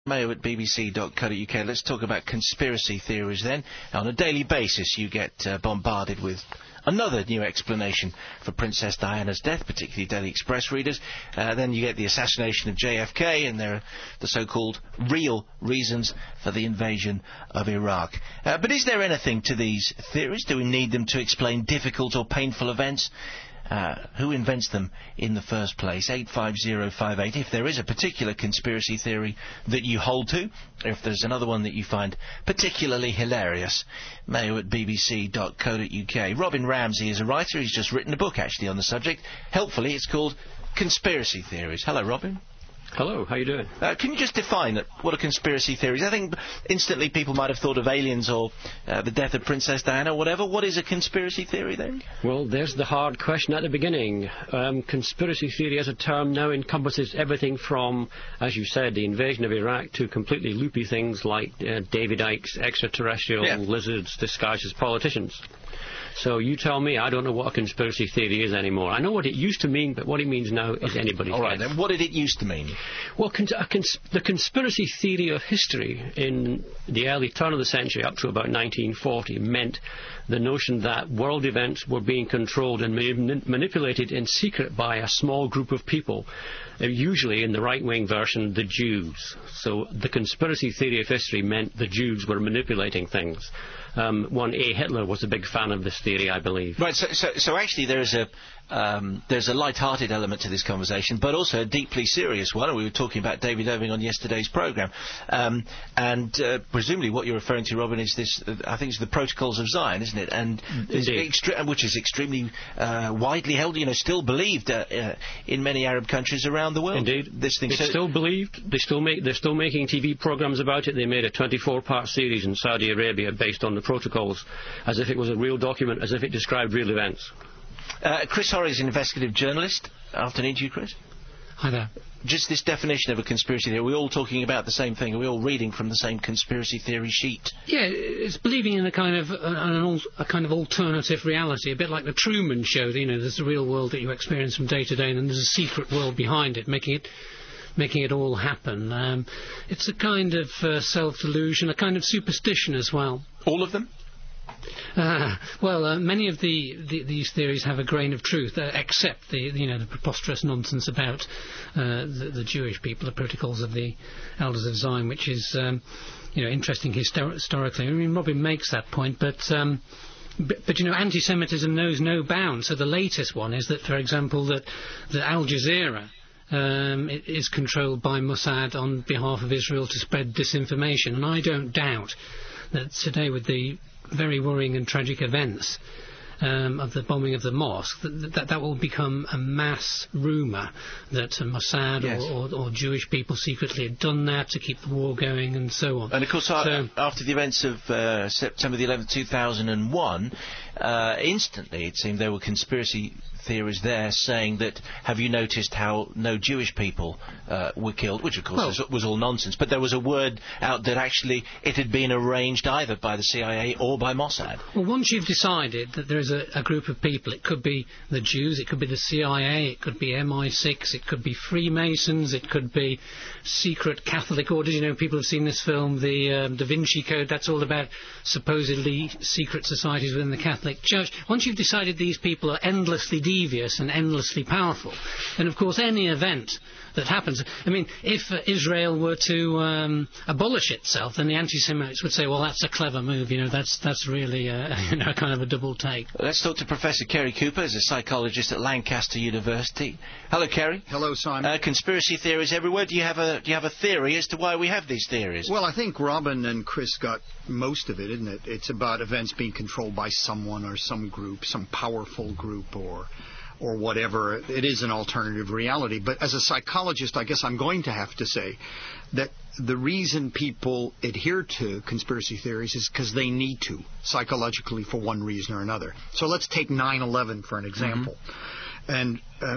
Mayo at bbc.co.uk. Let's talk about conspiracy theories then. On a daily basis you get bombarded with another new explanation for Princess Diana's death, particularly Daily Express readers. Then you get the assassination of JFK, and there are the so-called real reasons for the invasion of Iraq. But is there anything to these theories? Do we need them to explain difficult or painful events? Who invents them in the first place? 85058. If there is a particular conspiracy theory that you hold to, or if there's another one that you find particularly hilarious, Mayo at bbc.co.uk. Robin Ramsey is a writer. He's just written a book, actually, on the subject. Helpfully, it's called Conspiracy Theories. Hello, Robin. Hello, how you doing? Can you just define what a conspiracy theory is? I think instantly people might have thought of aliens or the death of Princess Diana or whatever. What is a conspiracy theory then? Well, there's the hard question at the beginning. Conspiracy theory as a term now encompasses everything from, as you said, the invasion of Iraq to completely loopy things like David Icke's extraterrestrial lizards disguised as politicians. So you tell me, I don't know what a conspiracy theory is anymore. I know what it used to mean, but what it means now is anybody's guess. All right, then what did it used to mean? Well, the conspiracy theory of history in the early turn of the century up to about 1940 meant the notion that world events were being controlled and manipulated in secret by a small group of people, usually in the right-wing version, the Jews. So the conspiracy theory of history meant the Jews were manipulating things. One A. Hitler was a big fan of this theory, I believe. Right, so actually there's a light-hearted element to this conversation, but also a deeply serious one. We were talking about David Irving on yesterday's programme. And presumably what you're referring to, Robin, is this, I think it's the Protocols of Zion, isn't it? And which is extremely widely held, still believed in many Arab countries around the world. Indeed. It's still believed. They're still making TV programmes about it. They made a 24-part series in Saudi Arabia based on the Protocols, as if it was a real document, as if it described real events. Chris Horry is an investigative journalist. Afternoon to you, Chris. Hi there. Just this definition of a conspiracy theory, are we all talking about the same thing? Are we all reading from the same conspiracy theory sheet? Yeah, it's believing in a kind of alternative reality, a bit like the Truman Show. There's the real world that you experience from day to day, and then there's a secret world behind it, making it all happen. It's a kind of self-delusion, a kind of superstition as well. All of them? Many of these theories have a grain of truth, except the preposterous nonsense about the Jewish people, the Protocols of the Elders of Zion, which is interesting historically. I mean, Robin makes that point, but anti-Semitism knows no bounds. So the latest one is that, for example, that Al Jazeera it is controlled by Mossad on behalf of Israel to spread disinformation, and I don't doubt that today, with the very worrying and tragic events of the bombing of the mosque, that will become a mass rumour that Mossad or Jewish people secretly had done that to keep the war going and so on. And of course, after the events of September the 11th, 2001, instantly it seemed there were conspiracy theories there saying that, have you noticed how no Jewish people were killed, which of course was all nonsense, but there was a word out that actually it had been arranged either by the CIA or by Mossad. Well, once you've decided that there is a group of people, it could be the Jews, it could be the CIA, it could be MI6, it could be Freemasons, it could be secret Catholic orders. People have seen this film, the Da Vinci Code. That's all about supposedly secret societies within the Catholic Church. Once you've decided these people are endlessly devious and endlessly powerful, then of course any event that happens, if Israel were to abolish itself, then the anti-Semites would say, well, that's a clever move, that's really kind of a double take. Let's talk to Professor Kerry Cooper, who's a psychologist at Lancaster University. Hello, Kerry. Hello, Simon. Conspiracy theories everywhere. Do you have a theory as to why we have these theories? Well, I think Robin and Chris got most of it, isn't it? It's about events being controlled by someone or some group, some powerful group or whatever. It is an alternative reality. But as a psychologist, I guess I'm going to have to say that the reason people adhere to conspiracy theories is because they need to, psychologically, for one reason or another. So let's take 9/11 for an example. And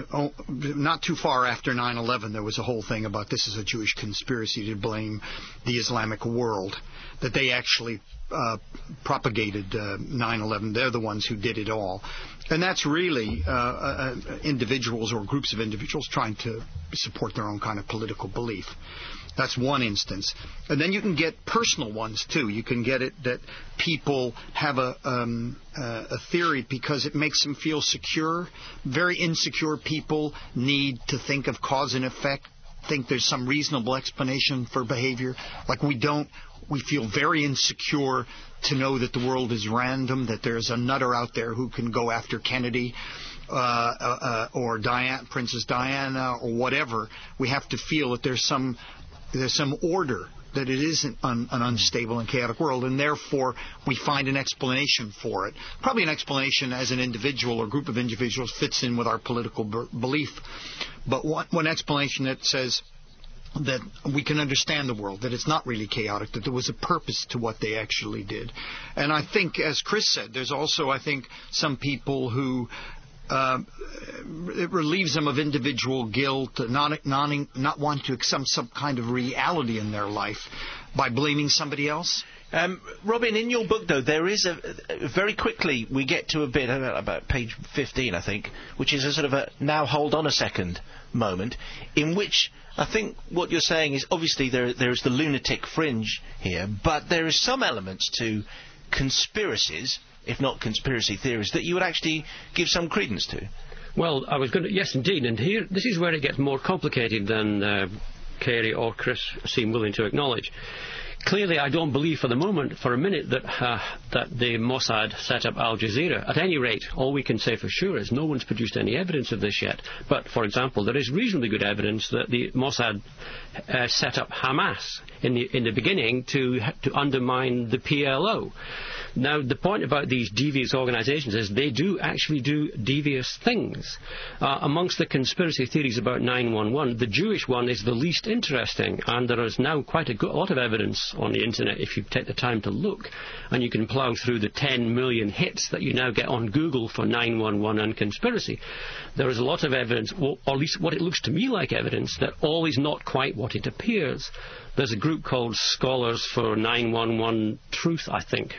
not too far after 9/11, there was a whole thing about this is a Jewish conspiracy to blame the Islamic world, that they actually propagated 9/11. They're the ones who did it all. And that's really individuals or groups of individuals trying to support their own kind of political belief. That's one instance. And then you can get personal ones, too. You can get it that people have a theory because it makes them feel secure. Very insecure people need to think of cause and effect, think there's some reasonable explanation for behavior. Like we feel very insecure to know that the world is random, that there's a nutter out there who can go after Kennedy or Princess Diana or whatever. We have to feel that there's some order, that it isn't an unstable and chaotic world, and therefore we find an explanation for it. Probably an explanation as an individual or group of individuals fits in with our political belief, but one explanation that says that we can understand the world, that it's not really chaotic, that there was a purpose to what they actually did. And I think, as Chris said, there's also, I think, some people who it relieves them of individual guilt, not wanting to accept some kind of reality in their life by blaming somebody else. Robin, in your book, though, there is very quickly we get to a bit about page 15, I think, which is a sort of a now hold on a second moment, in which I think what you're saying is obviously there is the lunatic fringe here, but there is some elements to conspiracies, if not conspiracy theories, that you would actually give some credence to. Well, I was going to... Yes, indeed. And here, this is where it gets more complicated than Kerry or Chris seem willing to acknowledge. Clearly, I don't believe for the moment, for a minute, that the Mossad set up Al Jazeera. At any rate, all we can say for sure is no one's produced any evidence of this yet. But, for example, there is reasonably good evidence that the Mossad set up Hamas in the beginning to undermine the PLO. Now, the point about these devious organisations is they do actually do devious things. Amongst the conspiracy theories about 9/11, the Jewish one is the least interesting, and there is now quite a lot of evidence on the internet if you take the time to look, and you can plough through the 10 million hits that you now get on Google for 9/11 and conspiracy. There is a lot of evidence, or at least what it looks to me like evidence, that all is not quite what it appears. There's a group called Scholars for 911 Truth, I think,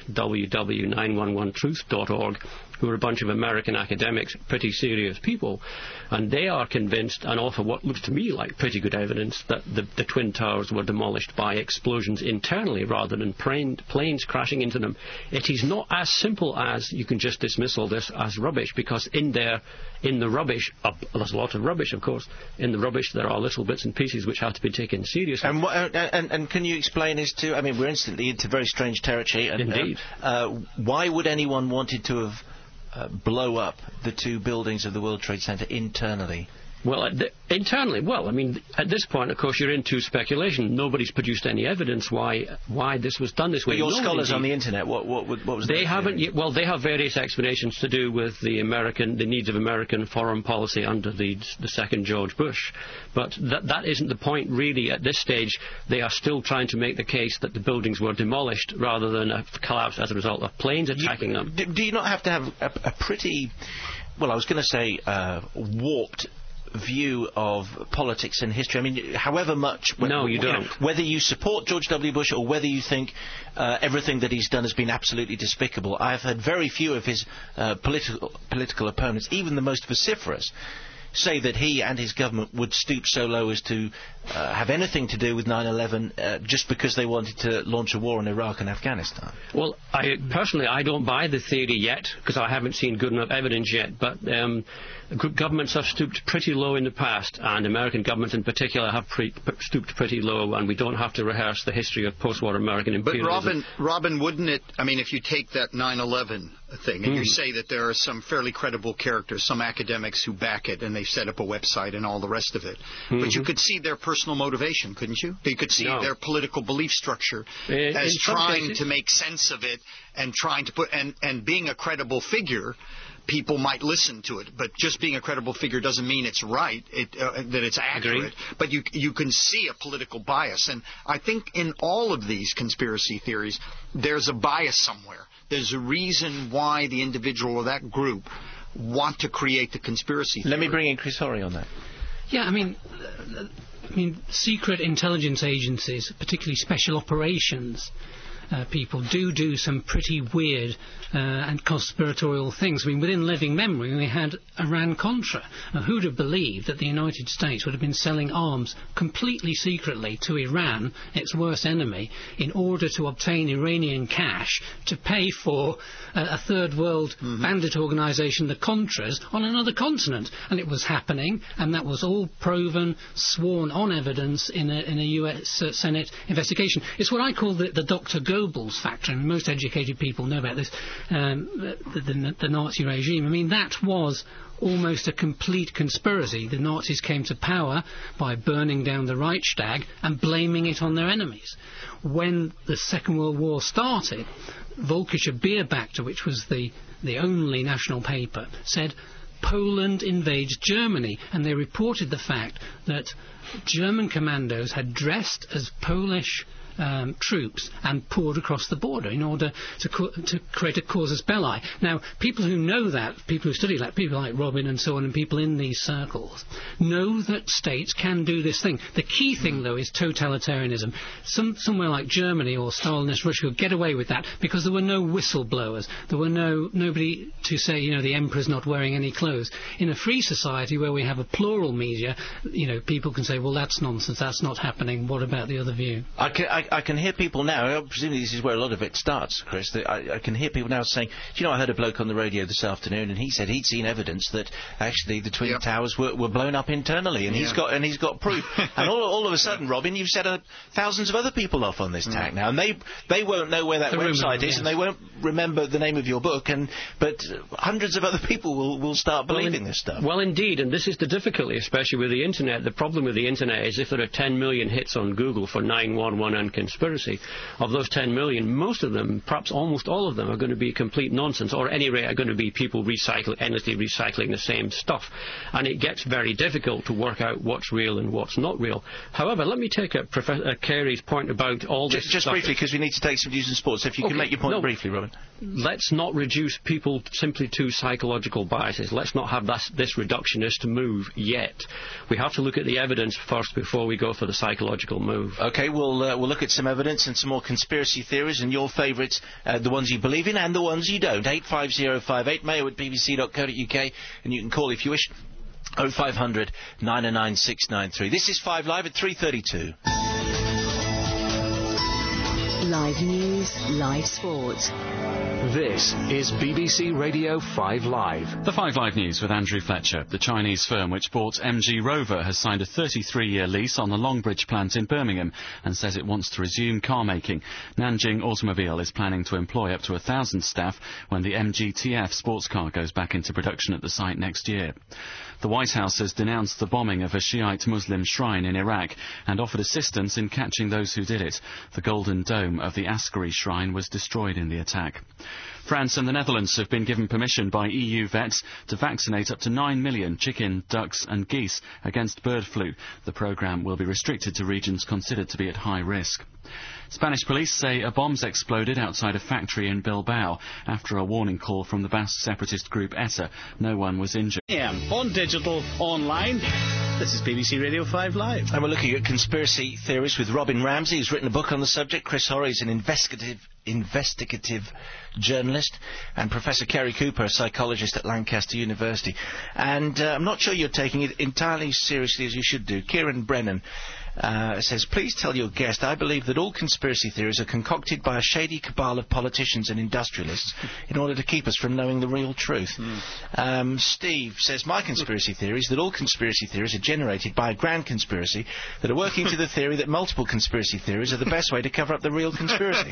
www.911truth.org, who are a bunch of American academics, pretty serious people, and they are convinced and offer what looks to me like pretty good evidence that the Twin Towers were demolished by explosions internally rather than planes crashing into them. It is not as simple as you can just dismiss all this as rubbish, because in the rubbish, there's a lot of rubbish, of course, in the rubbish there are little bits and pieces which have to be taken seriously. And can you explain as to, I mean, we're instantly into very strange territory. And, indeed. Why would anyone wanted to have blow up the two buildings of the World Trade Center internally? Well, internally, well, I mean, at this point, of course, you're into speculation. Nobody's produced any evidence why this was done this way. But your scholars on the internet, what was they haven't yet, well, they have various explanations to do with the needs of American foreign policy under the second George Bush. But that isn't the point, really. At this stage, they are still trying to make the case that the buildings were demolished rather than a collapse as a result of planes attacking them. Do you not have to have a pretty, well, I was going to say warped view of politics and history? I mean, however much... No, you don't. Whether you support George W. Bush or whether you think everything that he's done has been absolutely despicable, I've heard very few of his political opponents, even the most vociferous, say that he and his government would stoop so low as to have anything to do with 9/11 just because they wanted to launch a war in Iraq and Afghanistan. Well, I don't buy the theory yet, because I haven't seen good enough evidence yet, but governments have stooped pretty low in the past, and American governments in particular have stooped pretty low, and we don't have to rehearse the history of post-war American imperialism. But Robin, wouldn't it, I mean, if you take that 9/11 thing and you say that there are some fairly credible characters, some academics who back it, and they've set up a website and all the rest of it, but you could see their personal motivation, couldn't you? You could see their political belief structure as trying to make sense of it and trying to put, and being a credible figure, people might listen to it, but just being a credible figure doesn't mean it's right, that it's accurate. Agreed. But you can see a political bias, and I think in all of these conspiracy theories, there's a bias somewhere. There's a reason why the individual or that group want to create the conspiracy theory. Let me bring in Chris Horry on that. Yeah, I mean, secret intelligence agencies, particularly special operations, people do some pretty weird and conspiratorial things. I mean, within living memory, we had Iran-Contra. Who'd have believed that the United States would have been selling arms completely secretly to Iran, its worst enemy, in order to obtain Iranian cash to pay for a third world bandit organisation, the Contras, on another continent? And it was happening, and that was all proven, sworn on evidence in a US Senate investigation. It's what I call the Dr. Goebbels factor, and most educated people know about this, the Nazi regime. I mean, that was almost a complete conspiracy. The Nazis came to power by burning down the Reichstag and blaming it on their enemies. When the Second World War started, Völkischer Beobachter, which was the only national paper, said Poland invades Germany, and they reported the fact that German commandos had dressed as Polish troops and poured across the border in order to create a casus belli. Now, people who know that, people who study that, people like Robin and so on, and people in these circles, know that states can do this thing. The key thing, though, is totalitarianism. Somewhere like Germany or Stalinist Russia could get away with that because there were no whistleblowers. There were nobody to say, the emperor's not wearing any clothes. In a free society where we have a plural media, people can say, well, that's nonsense, that's not happening, what about the other view? I can hear people now, presumably this is where a lot of it starts, Chris, I can hear people now saying, I heard a bloke on the radio this afternoon, and he said he'd seen evidence that actually the Twin Towers were blown up internally, and he's got proof. And all of a sudden, Robin, you've set thousands of other people off on this tack now, and they won't know where that website is, and they won't remember the name of your book, but hundreds of other people will start believing this stuff. Well, indeed, and this is the difficulty, especially with the Internet. The problem with the Internet is if there are 10 million hits on Google for 911 and conspiracy, of those 10 million, most of them, perhaps almost all of them, are going to be complete nonsense, or at any rate are going to be people endlessly recycling the same stuff. And it gets very difficult to work out what's real and what's not real. However, let me take up Professor Carey's point about all this Just briefly, because we need to take some news and sports. If you can make your point briefly, Robin. Let's not reduce people simply to psychological biases. Let's not have this reductionist move yet. We have to look at the evidence first before we go for the psychological move. Okay, we'll look at some evidence and some more conspiracy theories and your favourites, the ones you believe in and the ones you don't. 85058, mayo@bbc.co.uk, and you can call if you wish. 0500 909 693. This is 5 Live at 3:32. Live news, live sport. This is BBC Radio 5 Live. The 5 Live News with Andrew Fletcher. The Chinese firm which bought MG Rover has signed a 33-year lease on the Longbridge plant in Birmingham and says it wants to resume car making. Nanjing Automobile is planning to employ up to 1,000 staff when the MG-TF sports car goes back into production at the site next year. The White House has denounced the bombing of a Shiite Muslim shrine in Iraq and offered assistance in catching those who did it. The golden dome of the Askari shrine was destroyed in the attack. France and the Netherlands have been given permission by EU vets to vaccinate up to 9 million chicken, ducks and geese against bird flu. The programme will be restricted to regions considered to be at high risk. Spanish police say a bomb's exploded outside a factory in Bilbao after a warning call from the Basque separatist group ETA. No one was injured. On digital, online, this is BBC Radio 5 Live. And we're looking at conspiracy theories with Robin Ramsey, who's written a book on the subject. Chris Horry is an investigative journalist, and Professor Kerry Cooper, a psychologist at Lancaster University. And I'm not sure you're taking it entirely seriously as you should do. Kieran Brennan says, please tell your guest, I believe that all conspiracy theories are concocted by a shady cabal of politicians and industrialists in order to keep us from knowing the real truth. Steve says, my conspiracy theory is that all conspiracy theories are generated by a grand conspiracy that are working to the theory that multiple conspiracy theories are the best way to cover up the real conspiracy.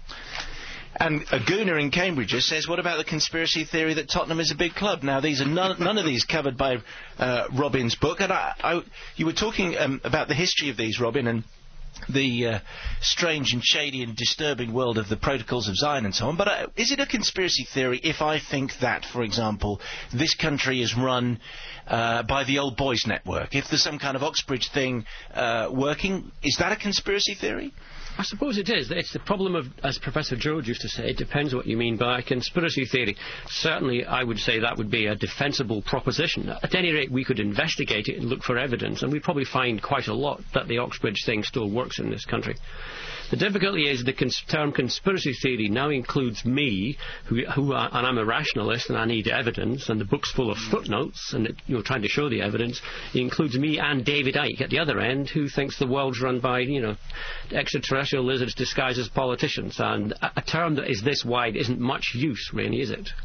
And a gooner in Cambridge says, what about the conspiracy theory that Tottenham is a big club? Now, these are none of these covered by Robin's book. And you were talking about the history of these, Robin, and the strange and shady and disturbing world of the protocols of Zion and so on. But is it a conspiracy theory if I think that, for example, this country is run by the Old Boys Network? If there's some kind of Oxbridge thing working, is that a conspiracy theory? I suppose it is. It's the problem of, as Professor George used to say, it depends what you mean by conspiracy theory. Certainly, I would say that would be a defensible proposition. At any rate, we could investigate it and look for evidence, and we'd probably find quite a lot that the Oxbridge thing still works in this country. The difficulty is the term conspiracy theory now includes me, and I'm a rationalist and I need evidence, and the book's full of footnotes and trying to show the evidence. It includes me and David Icke at the other end, who thinks the world's run by extraterrestrial lizards disguised as politicians. And a term that is this wide isn't much use, really, is it?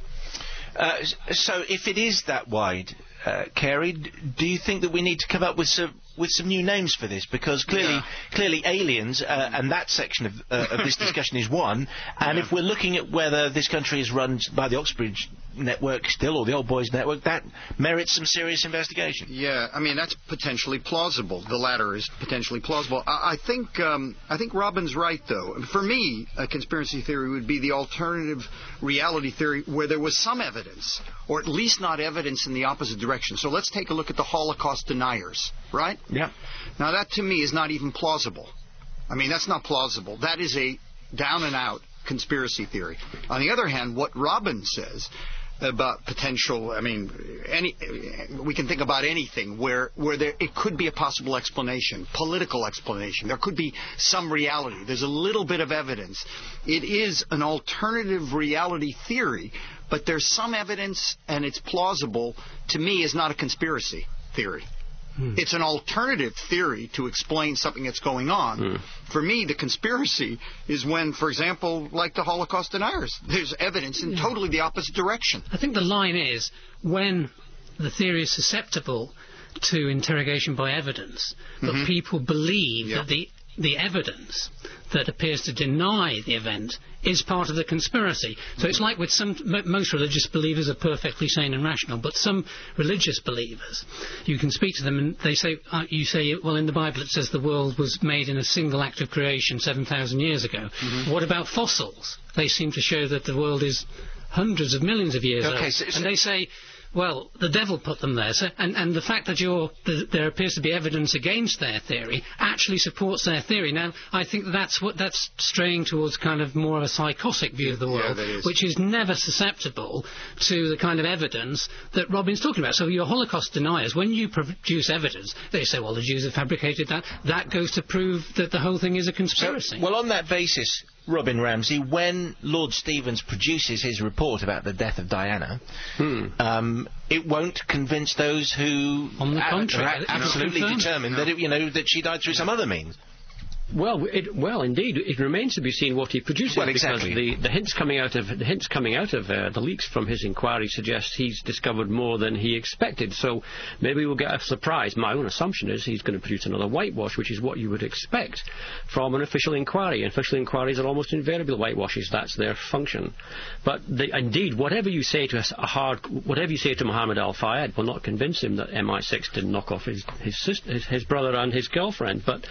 So if it is that wide, Carey, do you think that we need to come up with some new names for this? Because clearly aliens, and that section of this discussion is one, and if we're looking at whether this country is run by the Oxbridge network still, or the Old Boys network, that merits some serious investigation. Yeah, I mean, that's potentially plausible. The latter is potentially plausible. I think Robin's right, though. For me, a conspiracy theory would be the alternative reality theory where there was some evidence, or at least not evidence in the opposite direction. So let's take a look at the Holocaust deniers, right? Yeah. Now, that to me is not even plausible. I mean, that's not plausible. That is a down-and-out conspiracy theory. On the other hand, what Robin says about potential, I mean, we can think about anything where it could be a possible explanation, political explanation. There could be some reality. There's a little bit of evidence. It is an alternative reality theory, but there's some evidence, and it's plausible. To me, is not a conspiracy theory. It's an alternative theory to explain something that's going on. For me, the conspiracy is when, for example, like the Holocaust deniers, there's evidence in totally the opposite direction. I think the line is when the theory is susceptible to interrogation by evidence, but people believe that the evidence that appears to deny the event is part of the conspiracy. So it's like with most religious believers are perfectly sane and rational, but some religious believers, you can speak to them and they say, you say, well, in the Bible it says the world was made in a single act of creation 7,000 years ago. What about fossils? They seem to show that the world is hundreds of millions of years old. And they say, well, the devil put them there. So, and the fact that there appears to be evidence against their theory actually supports their theory. Now, I think that's straying towards kind of more of a psychotic view of the world, which is never susceptible to the kind of evidence that Robin's talking about. So your Holocaust deniers, when you produce evidence, they say, well, the Jews have fabricated that. That goes to prove that the whole thing is a conspiracy. So, well, on that basis, Robin Ramsey, when Lord Stevens produces his report about the death of Diana, it won't convince those who on the contrary, are absolutely determined that that she died through some other means. Well, indeed, it remains to be seen what he produces. Well, exactly. Because the hints coming out of the leaks from his inquiry suggest he's discovered more than he expected. So maybe we'll get a surprise. My own assumption is he's going to produce another whitewash, which is what you would expect from an official inquiry. Official inquiries are almost invariably whitewashes. That's their function. But indeed, whatever you say to Mohammed Al-Fayed will not convince him that MI6 didn't knock off his brother and his girlfriend. But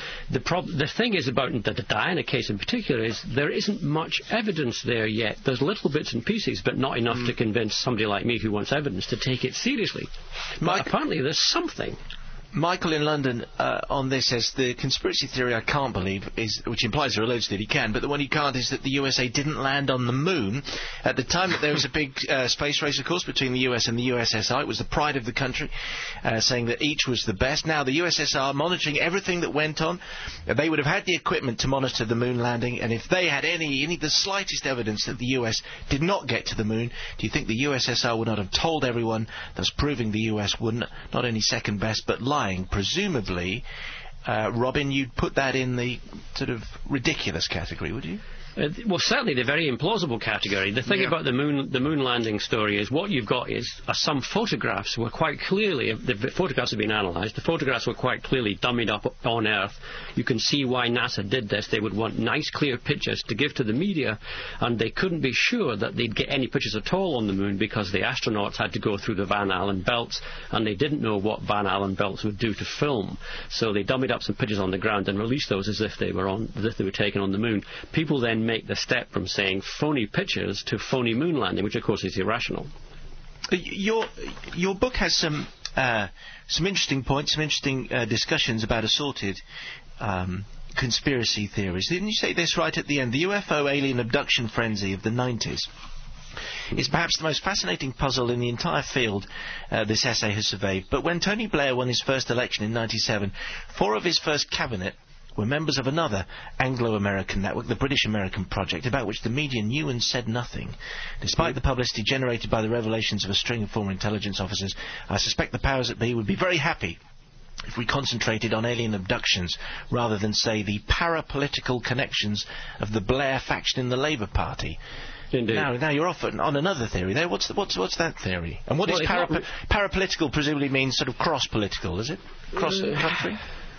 the thing is about the Diana case in particular is there isn't much evidence there yet. There's little bits and pieces, but not enough to convince somebody like me who wants evidence to take it seriously. But apparently there's something. Michael in London on this says the conspiracy theory I can't believe is, which implies or alleged that he can, but the one he can't is that the USA didn't land on the moon at the time that there was a big space race, of course, between the US and the USSR. It was the pride of the country, saying that each was the best. Now the USSR monitoring everything that went on. They would have had the equipment to monitor the moon landing, and if they had the slightest evidence that the US did not get to the moon, do you think the USSR would not have told everyone, thus proving the US wouldn't not only second best but lying? Presumably, Robin, you'd put that in the sort of ridiculous category, would you? Well, certainly the very implausible category. The thing about the moon landing story is what you've got is some photographs were quite clearly, the photographs have been analysed, the photographs were quite clearly dummied up on Earth. You can see why NASA did this. They would want nice, clear pictures to give to the media, and they couldn't be sure that they'd get any pictures at all on the moon because the astronauts had to go through the Van Allen belts, and they didn't know what Van Allen belts would do to film. So they dummied up some pictures on the ground and released those as if they were taken on the moon. People then make the step from saying phony pictures to phony moon landing, which of course is irrational. Your book has some interesting points, some interesting discussions about assorted conspiracy theories. Didn't you say this right at the end? The UFO alien abduction frenzy of the 90s is perhaps the most fascinating puzzle in the entire field this essay has surveyed. But when Tony Blair won his first election in 97, 4 of his first cabinet were members of another Anglo-American network, the British American Project, about which the media knew and said nothing. Despite the publicity generated by the revelations of a string of former intelligence officers, I suspect the powers that be would be very happy if we concentrated on alien abductions rather than, say, the parapolitical connections of the Blair faction in the Labour Party. Indeed. Now you're off on another theory there. What's that theory? And what is parapolitical? Presumably means sort of cross-political, is it? Cross-country?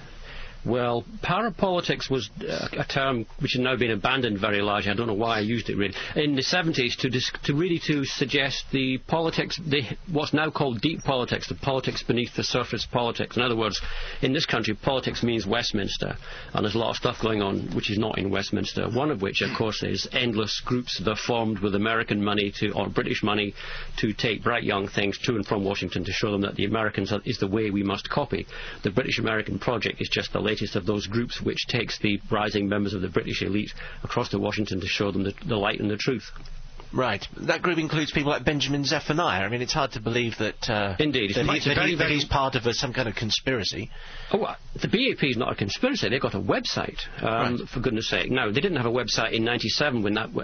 Well, parapolitics was a term which has now been abandoned very largely. I don't know why I used it really. In the 70s to suggest the politics, what's now called deep politics, the politics beneath the surface politics. In other words, in this country, politics means Westminster, and there's a lot of stuff going on which is not in Westminster. One of which, of course, is endless groups that are formed with American money or British money to take bright young things to and from Washington to show them that the Americans is the way we must copy. The British American Project is just the latest of those groups which takes the rising members of the British elite across to Washington to show them the light and the truth. Right. That group includes people like Benjamin Zephaniah. I mean, it's hard to believe that... Indeed. that he's part of some kind of conspiracy. Oh, the BAP is not a conspiracy. They've got a website, right. For goodness sake. Now, they didn't have a website in 97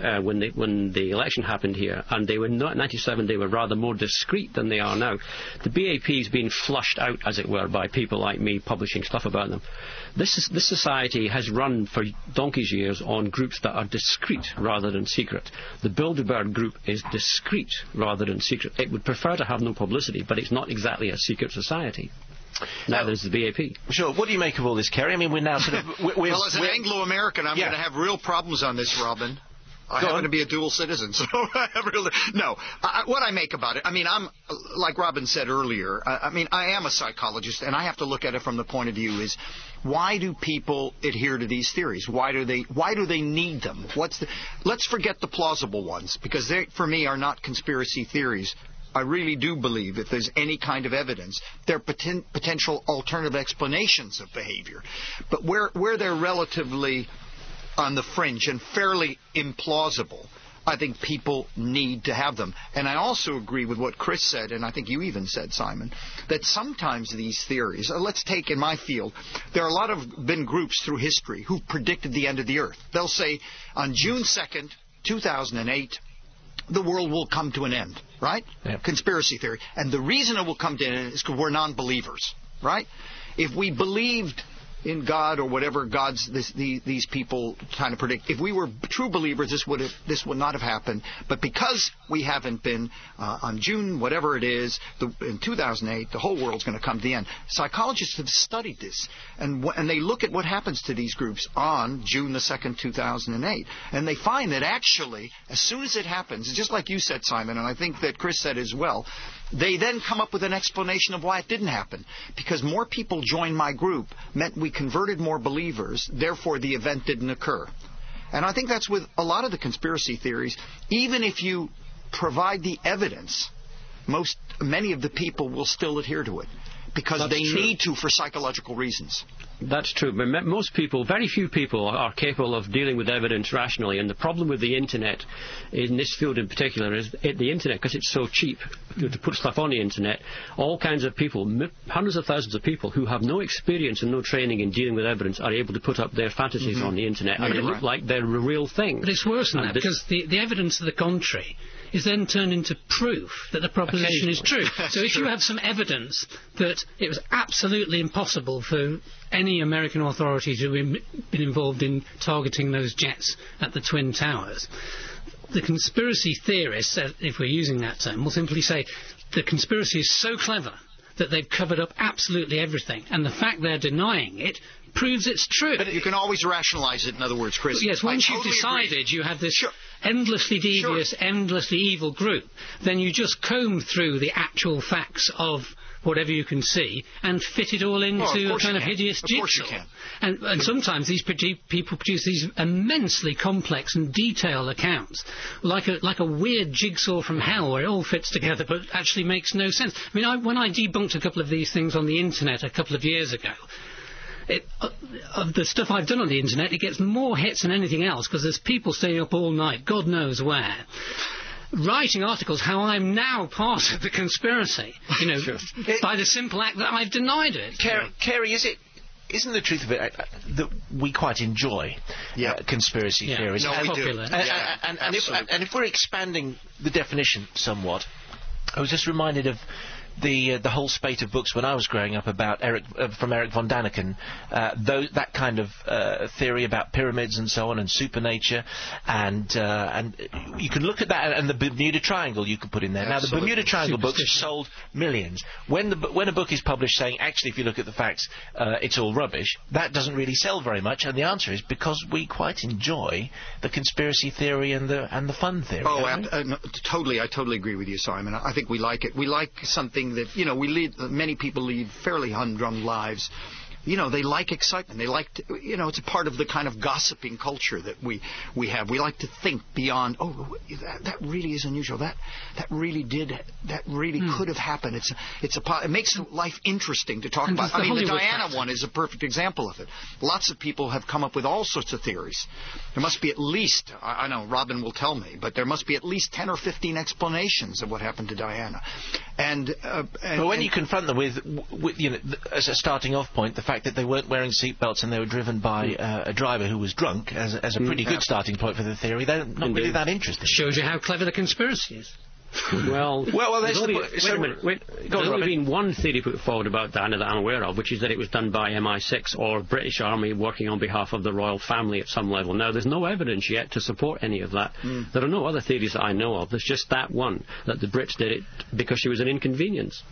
when the election happened here, and they were not in 97. They were rather more discreet than they are now. The BAP's been flushed out, as it were, by people like me publishing stuff about them. This society has run for donkey's years on groups that are discreet rather than secret. The Bilderberg group is discreet rather than secret. It would prefer to have no publicity, but it's not exactly a secret society. Neither is the BAP. Sure. What do you make of all this, Kerry? I mean, we're now sort of... Well, as an Anglo-American, I'm going to have real problems on this, Robin. I happen to be a dual citizen, so I have really... No. What I make about it, I mean, I'm, like Robin said earlier, I am a psychologist, and I have to look at it from the point of view is, why do people adhere to these theories? Why do they need them? Let's forget the plausible ones, because they, for me, are not conspiracy theories. I really do believe if there's any kind of evidence, there are potential alternative explanations of behavior. But where they're relatively on the fringe and fairly implausible, I think people need to have them. And I also agree with what Chris said, and I think you even said, Simon, that sometimes these theories, let's take in my field, there are been groups through history who've predicted the end of the earth. They'll say on June 2nd, 2008, the world will come to an end, right? Yep. Conspiracy theory. And the reason it will come to an end is because we're non-believers, right? If we believed in God or whatever these people kind of predict, if we were true believers, this would not have happened. But because we haven't been, on June, whatever it is, in 2008, the whole world's going to come to the end. Psychologists have studied this, and they look at what happens to these groups on June the 2nd, 2008, and they find that actually, as soon as it happens, just like you said, Simon, and I think that Chris said as well, they then come up with an explanation of why it didn't happen. Because more people joined my group meant we converted more believers, therefore the event didn't occur. And I think that's with a lot of the conspiracy theories. Even if you provide the evidence, many of the people will still adhere to it. Because they need to for psychological reasons. That's true. But most people, very few people, are capable of dealing with evidence rationally. And the problem with the Internet, in this field in particular, is the Internet, because it's so cheap to put stuff on the Internet, all kinds of people, hundreds of thousands of people who have no experience and no training in dealing with evidence are able to put up their fantasies on the Internet. And they look like they're a real thing. But it's worse than that, because the evidence to the contrary is then turned into proof that the proposition is true. So if you have some evidence that it was absolutely impossible for any American authority to have been involved in targeting those jets at the Twin Towers, the conspiracy theorists, if we're using that term, will simply say the conspiracy is so clever that they've covered up absolutely everything, and the fact they're denying it proves it's true. But you can always rationalize it, in other words, Chris. Yes, once you've decided you have this endlessly devious, endlessly evil group, then you just comb through the actual facts of whatever you can see and fit it all into a kind of hideous jigsaw. Of course you can. And sometimes these people produce these immensely complex and detailed accounts, like a weird jigsaw from hell where it all fits together but actually makes no sense. I mean, when I debunked a couple of these things on the Internet a couple of years ago, of the stuff I've done on the Internet, it gets more hits than anything else because there's people staying up all night, God knows where, writing articles how I'm now part of the conspiracy, by the simple act that I've denied it. Kerry, is isn't the truth of it that we quite enjoy conspiracy theories? No, we do. And if we're expanding the definition somewhat, I was just reminded of the whole spate of books when I was growing up about from Eric von Daniken, that kind of theory about pyramids and so on, and supernature, and you can look at that, and the Bermuda Triangle you could put in there. Absolutely. Now the Bermuda Triangle books have sold millions. When a book is published saying, actually, if you look at the facts, it's all rubbish, that doesn't really sell very much, and the answer is because we quite enjoy the conspiracy theory and the fun theory. No, totally, I totally agree with you, Simon. I think we like it. We like something that, many people lead fairly humdrum lives. They like excitement. They like to, it's a part of the kind of gossiping culture that we have. We like to think beyond, that really is unusual. That really could have happened. It makes life interesting to talk about. I mean, the Diana one is a perfect example of it. Lots of people have come up with all sorts of theories. There must be at least, I know Robin will tell me, but there must be at least 10 or 15 explanations of what happened to Diana. But when you confront them with as a starting off point, the fact that they weren't wearing seatbelts and they were driven by a driver who was drunk as a pretty good starting point for the theory, they're not really that interesting. Shows you how clever the conspiracy is. Well, there's wait a minute. There's only been one theory put forward about Diana that I'm aware of, which is that it was done by MI6 or British Army working on behalf of the royal family at some level. Now, there's no evidence yet to support any of that. There are no other theories that I know of. There's just that one, that the Brits did it because she was an inconvenience.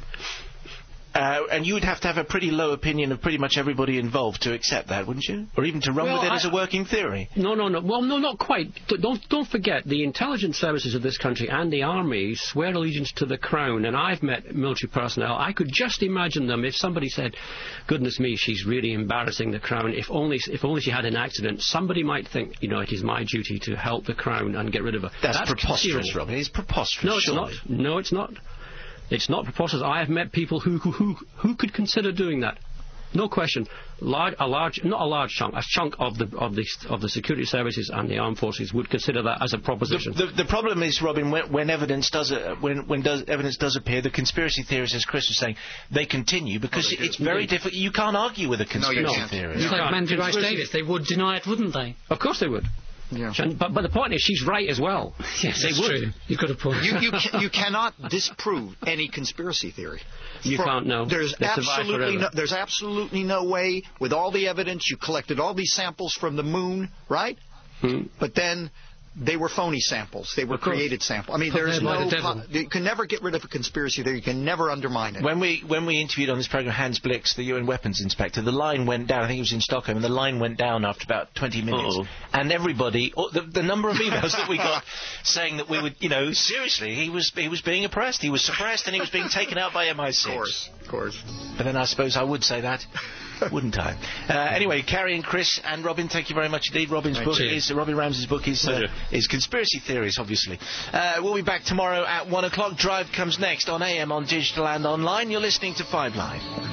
And you would have to have a pretty low opinion of pretty much everybody involved to accept that, wouldn't you? Or even to run with it as a working theory? No. Well, no, not quite. Don't forget, the intelligence services of this country and the army swear allegiance to the Crown, and I've met military personnel. I could just imagine them if somebody said, goodness me, she's really embarrassing the Crown. If only she had an accident, somebody might think, it is my duty to help the Crown and get rid of her. That's preposterous, Robin. It's preposterous. No, it's not. No, it's not. It's not preposterous. I have met people who could consider doing that. No question. Not a large chunk. A chunk of the security services and the armed forces would consider that as a proposition. The problem is, Robin, when evidence does appear, the conspiracy theories, as Chris was saying, they continue because it's very difficult. You can't argue with a conspiracy theorist. It's like Mandela Rice Davis. They would deny it, wouldn't they? Of course they would. Yeah. But the point is, she's right as well. Yes, they would. True. You've got a point. You cannot disprove any conspiracy theory. You can't know. There's absolutely no way, with all the evidence, you collected all these samples from the moon, right? But then they were phony samples. They were created samples. I mean, you can never get rid of a conspiracy theory. You can never undermine it. When we interviewed on this program Hans Blix, the UN weapons inspector, the line went down. I think it was in Stockholm, and the line went down after about 20 minutes. And everybody, the number of emails that we got saying that we would, seriously, he was being oppressed. He was suppressed, and he was being taken out by MI6. Of course. But then I suppose I would say that. Wouldn't I? Anyway, Carrie and Chris and Robin, thank you very much indeed. Robin Ramsey's book is Conspiracy Theories, obviously. We'll be back tomorrow at 1 o'clock. Drive comes next on AM, on digital and online. You're listening to 5 Live.